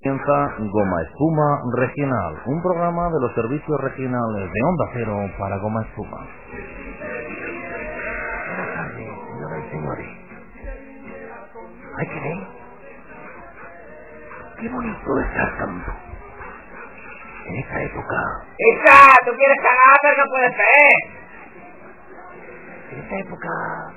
Comienza Goma Espuma Regional, un programa de los servicios regionales de Onda Cero para Goma Espuma. Buenas tardes, señoras y señores. ¿Hay que ver? Qué bonito está el campo. En esta época... ¡Isa! ¡Tú quieres cagar, pero no puede ser! En esta época...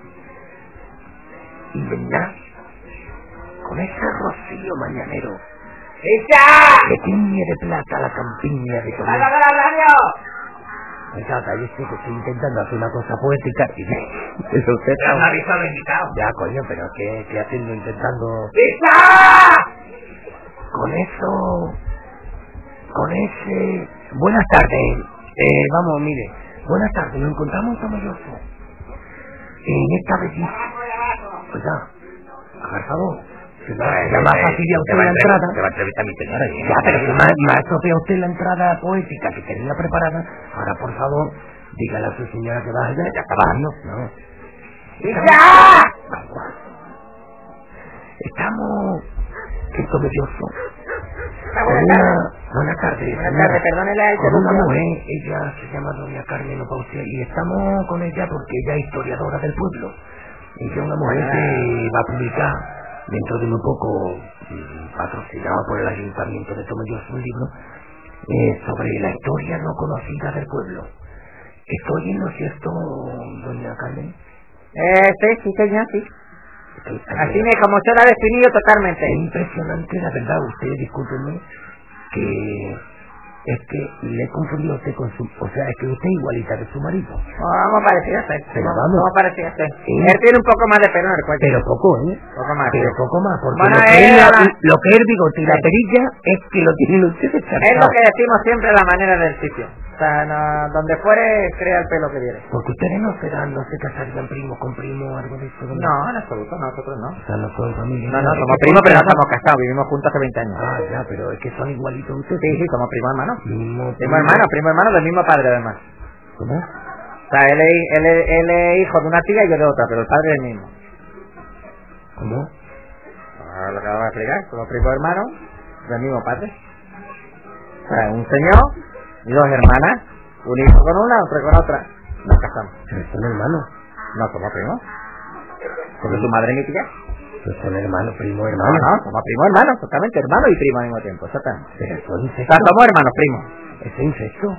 invernal, con ese rocío mañanero... ¡Isa! que tiñe de plata la campiña de Toledo. ¡Hágame la radio! Oiga, cállese que estoy intentando hacer una cosa poética y... eso usted ¡Ya me habéis invitado! Ya, coño, pero ¿qué haciendo intentando...? ¡Isa! Con eso... con ese... Buenas tardes. Vamos, mire. Buenas tardes, nos encontramos en Tomelloso. En esta bellísima... Oiga, por favor. Ya más fastidia usted la entrada. Te va a entrevistar mi señora. Ya, pero si me ha estropeado usted la entrada poética que tenía preparada. Ahora, por favor, dígale a su señora que baje. Ya está bajando. No. ¡Isa! Estamos en Tomelloso. Buenas tardes. Buenas tardes, perdónele a Con una mujer, ella se llama doña Carmen Opausia y estamos con ella porque ella es historiadora del pueblo. Ella es una mujer que va a publicar dentro de muy poco, patrocinado por el ayuntamiento de Tomelloso, un libro sobre la historia no conocida del pueblo. ¿Estoy en lo cierto, doña Carmen? Sí, señor, sí. Así como usted lo ha definido totalmente. Es impresionante, la verdad, usted, discúlpenme, que es que le he confundido a usted con su... O sea, es que usted es igualita que su marido. Vamos parecido a usted. Pero vamos. Vamos parecido a usted. Él tiene un poco más de pelo en el cuello. Pero poco, ¿eh? Poco más. Pero poco más, porque Bueno, lo que es el bigote y la perilla es que lo tienen ustedes Es charcado. lo que decimos siempre, la manera del sitio. O sea, donde fuere, crea el pelo que viene. Porque ustedes no se casarían primo con primo o algo de eso. No, en absoluto, nosotros no. O sea, no son familia. No, somos primos, pero no estamos casados, vivimos juntos hace 20 años. Ah, ya, pero es que son igualitos ustedes. Sí, somos primos hermanos. Primo Primo hermano del mismo padre, además. ¿Cómo? O sea, él es hijo de una tía y yo de otra, pero el padre es el mismo. ¿Cómo? Ahora lo que vamos a explicar, somos primos hermanos del mismo padre. O sea, un señor y dos hermanas, un hijo con una, otro con otra. Nos casamos. Pero son hermanos. No somos primos. Porque su madre es mi tía. Pues son hermanos, primo, No, hermano. somos primos hermanos, totalmente hermanos y primos al mismo tiempo, exactamente. Pero son O incesto. sea, somos hermanos primos. ¿Es incesto?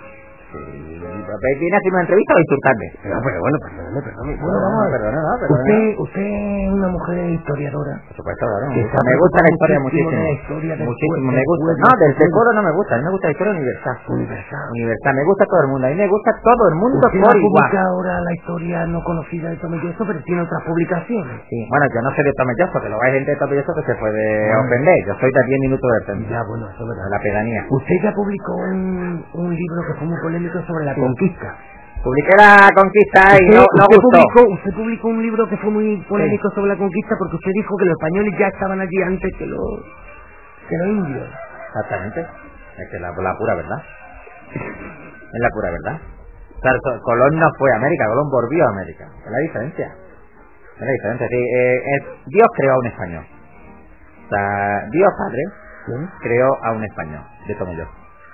¿Viene a hacer una entrevista o a insultarme? No, pero bueno, perdóname. Bueno, No, vamos a ver. perdona. Usted es una mujer historiadora. Por supuesto, claro. Que está Me gusta la historia muchísimo muchísimo. de la historia del Muchísimo, pueblo, me gusta. del No, pueblo. del secolo no me gusta. A mí me gusta la historia universal. Universal. Me gusta todo el mundo. A mí me gusta todo el mundo Usted por publica igual. ahora la historia no conocida de Tomelloso, pero tiene otras publicaciones. Sí. Bueno, yo no soy de Tomelloso, que lo hay gente de Tomelloso que se puede ofender. Yo soy de 10 minutos del centro. Ya, bueno, eso es verdad. De la pedanía. Usted ya publicó un libro que fue muy polémico sobre la conquista. Publiqué la conquista y no gustó. Usted publicó un libro que fue muy polémico sobre la conquista porque usted dijo que los españoles ya estaban allí antes que los indios. Exactamente. Es que la pura verdad. Es la pura verdad. O sea, Colón no fue a América, Colón volvió a América. Es la diferencia. Sí, Dios creó a un español. O sea, Dios Padre creó a un español de Tomelloso.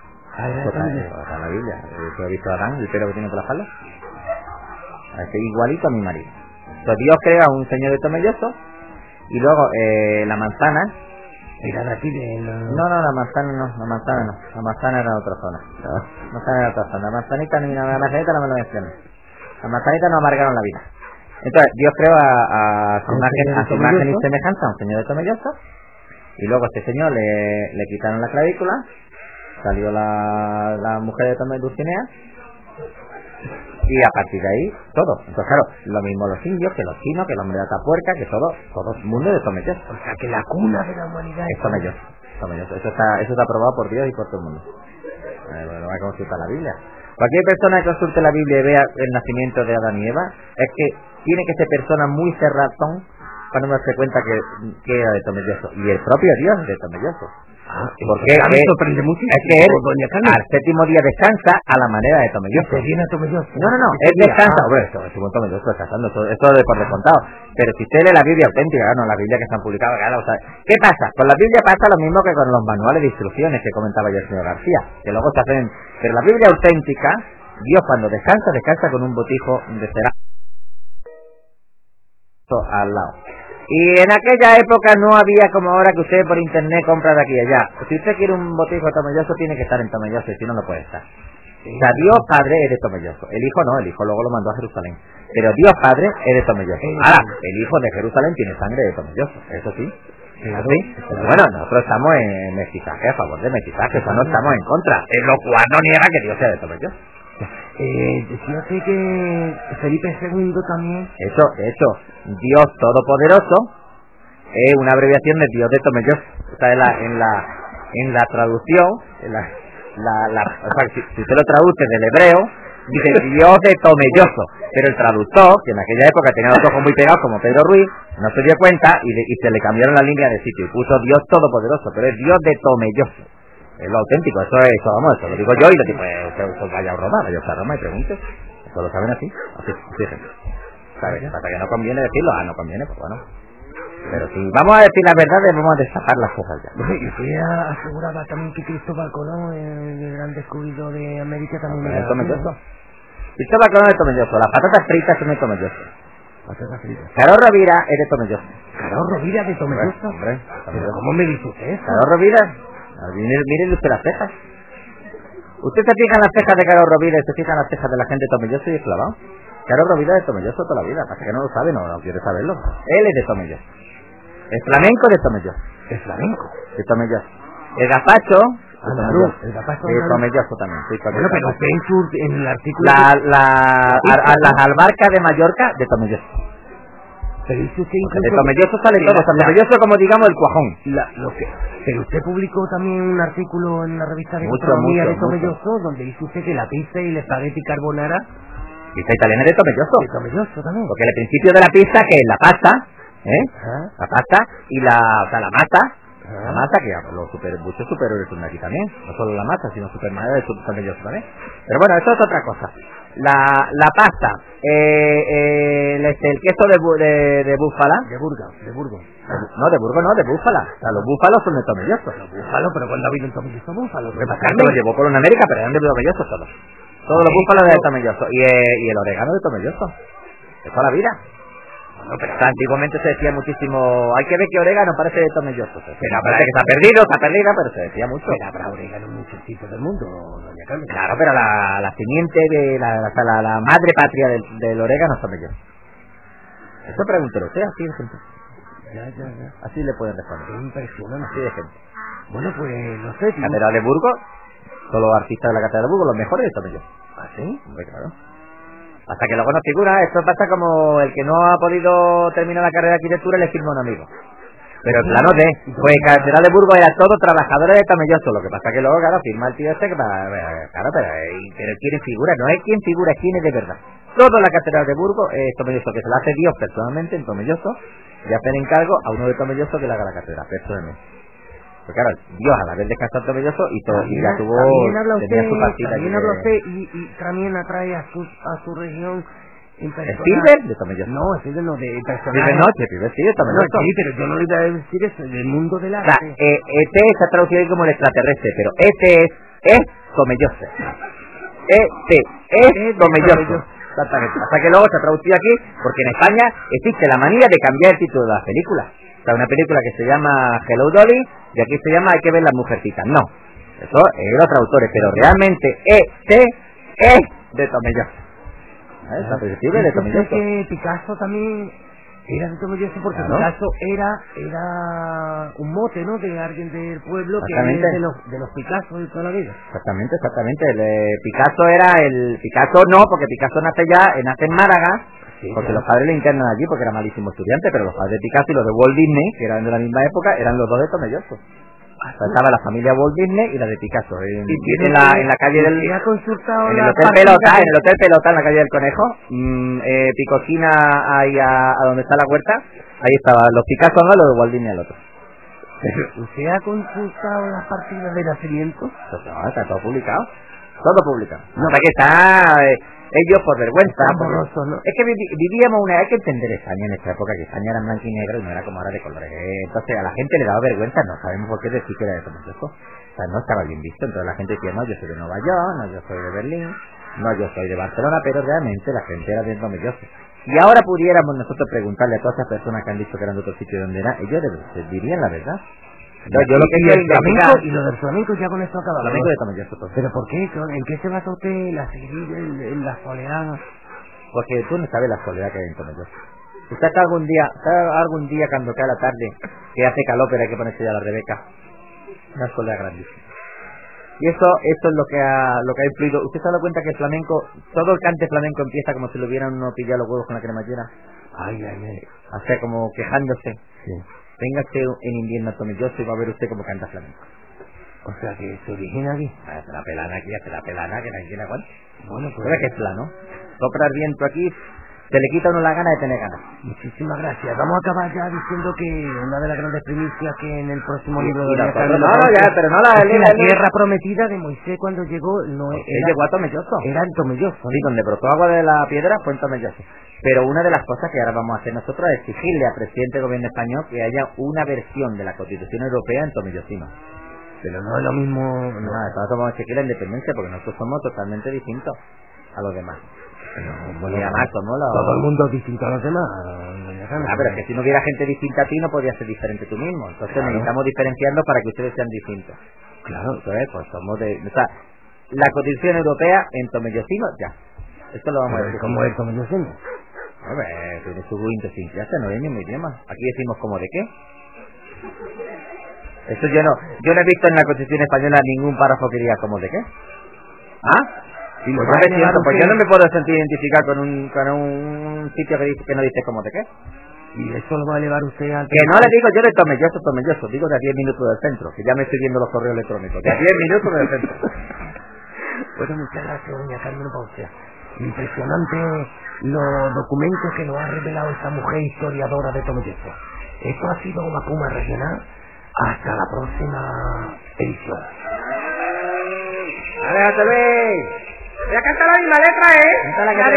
Está la Biblia. ¿Tú has visto a Adán, el pelo que tiene por la espalda? Es igualito a mi marido. Entonces Dios creó a un señor de Tomelloso y luego la manzana. Era de aquí de No, la manzana no. La manzana era otra zona. La manzanita ni la manzanita no me lo mencioné. La manzanita no amargaron la vida. Entonces Dios creó a su imagen y semejanza a un señor de Tomelloso y luego a este señor le quitaron la clavícula. Salió la mujer de Tomé Dulcinea y a partir de ahí todo. Entonces claro, lo mismo los indios que los chinos, que los hombres de Atapuerca, que todo el mundo de Tomelloso. O sea que la cuna de la humanidad es Tomelloso. Eso está aprobado por Dios y por todo el mundo. No hay que consultar la Biblia. Cualquier persona que consulte la Biblia y vea el nacimiento de Adán y Eva, es que tiene que ser persona muy cerratón para no darse cuenta que era de Tomelloso. Y el propio Dios es de Tomelloso. Porque me sorprende muchísimo. Es que él, doña Carmen, al séptimo día descansa a la manera de Tomelloso. se viene a Tomelloso. No, él descansa. Bueno, esto Tomelloso descansando, esto de por descontado. Pero si usted lee la Biblia auténtica, no la Biblia que están publicadas, o sea, ¿qué pasa? Con la Biblia pasa lo mismo que con los manuales de instrucciones que comentaba yo el señor García, que luego se hacen. Pero la Biblia auténtica, Dios cuando descansa con un botijo de cerámica al lado. Y en aquella época no había como ahora que usted por internet compra de aquí y allá. Si usted quiere un botijo de Tomelloso, tiene que estar en Tomelloso, y si no, no puede estar. O sea, Dios Padre es de Tomelloso. El Hijo no, el Hijo luego lo mandó a Jerusalén. Pero Dios Padre es de Tomelloso. Ahora, el Hijo de Jerusalén tiene sangre de Tomelloso, eso sí. ¿Sí? Pero bueno, nosotros estamos en mestizaje, a favor de mestizaje, o sea, no estamos en contra. En lo cual no niega que Dios sea de Tomelloso. Decía usted que Felipe II también. Eso, Dios Todopoderoso es una abreviación de Dios de Tomelloso. O sea, en la traducción, o sea, si usted lo traduce del hebreo, dice Dios de Tomelloso, pero el traductor, que en aquella época tenía los ojos muy pegados como Pedro Ruiz, no se dio cuenta y se le cambiaron la línea de sitio y puso Dios Todopoderoso, pero es Dios de Tomelloso. Es lo auténtico, eso lo digo yo y lo digo, pues vaya a Roma, vaya a Roma y pregunte. Eso lo saben así, fíjense. ¿Sabes? Hasta que no conviene decirlo, no conviene, pues bueno. Pero si vamos a decir la verdad, vamos a destapar las cosas ya. Y usted aseguraba también que Cristóbal Colón, el gran descubridor de América, también era Tomelloso. Cristóbal Colón es Tomelloso, las patatas fritas son de Tomelloso. Patatas fritas. Carol Rovira es de Tomelloso. ¿Carol Rovira de Tomelloso? Hombre. ¿Pero cómo me dice usted eso? Carol Rovira, miren usted las cejas. Usted se fija en las cejas de Carol Rovira y se fija en las cejas de la gente de Tomelloso y es clavado. Carol Rovira es de Tomelloso toda la vida, pasa que no lo sabe, no quiere saberlo. Él es de Tomelloso. El flamenco de Tomelloso. ¿El flamenco? De Tomelloso. El gazpacho el gazpacho de Tomelloso también. Sí, bueno, pero usted en el artículo... Las albarcas de Mallorca de Tomelloso. Pero dice usted incluso... De Tomelloso sale todo, o sea, Tomelloso como digamos el cuajón. Pero usted publicó también un artículo en la revista de Gastronomía de Tomelloso, donde dice usted que la pizza y el espagueti carbonara... Pizza italiana de Tomelloso. De Tomelloso también. Porque el principio de la pizza, que es la pasta, la pasta y la masa. La masa, que muchos superiores son de aquí también, no solo la masa, sino supermadre de Tomelloso también. Pero bueno, eso es otra cosa. La pasta, el queso de búfala. De Burgos. No, de Burgos no, de búfala. O sea, los búfalos son de Tomelloso. Los búfalos, pero cuando ha habido en Tomelloso búfalos. Lo llevó por América, pero eran de Tomelloso todos. Todos los búfalos de Tomelloso. Y el orégano de Tomelloso. De toda la vida. No, pero antiguamente se decía muchísimo. Hay que ver que orégano parece de Tomelloso. Pero parece que está perdido, pero se decía mucho. Pero habrá orégano en muchos sitios del mundo, doña Carmen. Claro, pero la simiente de la madre patria del orégano es Tomelloso. Eso pregúntelo usted, así de gente. Ya. Así le pueden responder. Qué impresionante. Así de gente. Bueno, pues no sé. Catedral de Burgos, todos los artistas de la Catedral de Burgos, los mejores de Tomelloso. ¿Ah, sí? Hombre, claro. Hasta que luego no figura, esto pasa como el que no ha podido terminar la carrera de arquitectura y le firma a un amigo. Pero en plano de, pues Catedral de Burgos era todo trabajadores de Tomelloso, lo que pasa que luego, claro, firma el tío este que claro, pero quién figura, no es quien figura, es quien es de verdad. Toda la Catedral de Burgos es Tomelloso, que se la hace Dios personalmente en Tomelloso, y hacen encargo a uno de Tomelloso que le haga la catedral, personalmente. Pues claro, Dios a la vez descansó en Tomelloso y todo, y ya tuvo, tenía su partida. También habla usted y también atrae a su región. ¿Spielberg de Tomelloso? No, Spielberg no, de personajes. Spielberg no, Spielberg sí, de Tomelloso. No, sí, pero yo no le iba a decir eso, del mundo del arte. O sea, este se ha traducido ahí como el extraterrestre, pero este es Tomelloso. Este es Tomelloso. Exactamente. Hasta que luego se ha traducido aquí, porque en España existe la manía de cambiar el título de las películas. O sea, una película que se llama Hello Dolly, y aquí se llama Hay que ver las mujercitas. No, eso es los traductores, pero realmente este es de Tomelloso. Está percibible de Tomelloso. Que Picasso también era de Tomelloso, porque claro. Picasso era un mote, ¿no? De alguien del pueblo que es de los Picasso de toda la vida. Exactamente. Picasso era Picasso no, porque Picasso nace en Málaga. Sí, porque los padres le internan allí porque era malísimo estudiante, pero los padres de Picasso y los de Walt Disney, que eran de la misma época, eran los dos de Tomelloso. Estaba la familia Walt Disney y la de Picasso en la calle del ha consultado en el hotel Pelota, en la calle del Conejo, Picocina ahí a donde está la huerta, ahí estaban los Picasso, no, los de Walt Disney el otro. Pero, ¿usted ha consultado las partidas de nacimiento? No, está todo publicado. Todo publicado. No, para que está... ellos por vergüenza. Borroso, ¿no? Es que vivíamos hay que entender España en esta época, que España era en blanco y negro y no era como ahora de colores. Entonces a la gente le daba vergüenza, no sabemos por qué decir que era de Tomelloso. O sea, no estaba bien visto, entonces la gente decía, no, yo soy de Nueva York, no, yo soy de Berlín, no, yo soy de Barcelona, pero realmente la gente era de Tomelloso. Y ahora pudiéramos nosotros preguntarle a todas esas personas que han dicho que eran de otro sitio donde era, ellos dirían la verdad. Entonces, yo lo que quiero flamenco, y lo del flamenco ya con esto acabamos. Flamenco de Tomelloso. ¿Pero por qué? ¿En qué se basa usted la seguir en la soleada? Porque tú no sabes la soledad que hay en Tomelloso. Usted está algún día cuando cae la tarde, que hace calor pero hay que ponerse ya la Rebeca. Una soledad grandísima. Y eso es lo que ha influido. ¿Usted se ha dado cuenta que el flamenco, todo el cante flamenco empieza como si lo hubieran uno pillado los huevos con la cremallera? Ay. O sea, como quejándose. Sí. Véngase en invierno a Tomelloso y va a ver usted cómo canta flamenco. O sea, que se origina aquí. Hace la pelana aquí, que nadie tiene aguante. Bueno, pues... ¿Sabes que es plano? Sopra el viento aquí, se le quita a uno la gana de tener ganas. Muchísimas gracias. Vamos a acabar ya diciendo que una de las grandes primicias que en el próximo libro de la tierra prometida de Moisés cuando llegó no llegó a Tomelloso. Era en Tomelloso. Sí, donde brotó agua de la piedra fue en Tomelloso. Pero una de las cosas que ahora vamos a hacer nosotros es exigirle al presidente del gobierno español que haya una versión de la Constitución Europea en tomellosino. Pero no es lo mismo... No, nosotros vamos a exigir la independencia porque nosotros somos totalmente distintos a los demás. Bueno, y además somos todo el mundo es distinto a los demás. Pero es que si no hubiera gente distinta a ti no podías ser diferente tú mismo. Entonces necesitamos diferenciarnos para que ustedes sean distintos. Claro. Entonces, pues somos de... O sea, la Constitución Europea en tomellosino, ya. Esto lo vamos a decir. ¿Cómo es tomellosino? Tiene su idiosincrasia, no es el mismo idioma. Aquí decimos como de qué. Eso yo no he visto en la Constitución española ningún párrafo que diga como de qué. Si pues yo no me puedo sentir identificar con un sitio que dice que no dice como de qué. Y eso lo va a elevar usted al... Que no le digo yo de Tomelloso, digo de a 10 minutos del centro, que ya me estoy viendo los correos electrónicos, de a 10 minutos del centro. Bueno, muchas gracias, doña Carmen Pausia. Impresionante los documentos que nos ha revelado esta mujer historiadora de Tomelloso. Esto ha sido una Puma Regional. Hasta la próxima edición. ¡Aléjate, Luis! Ya canta la misma letra, ¿eh?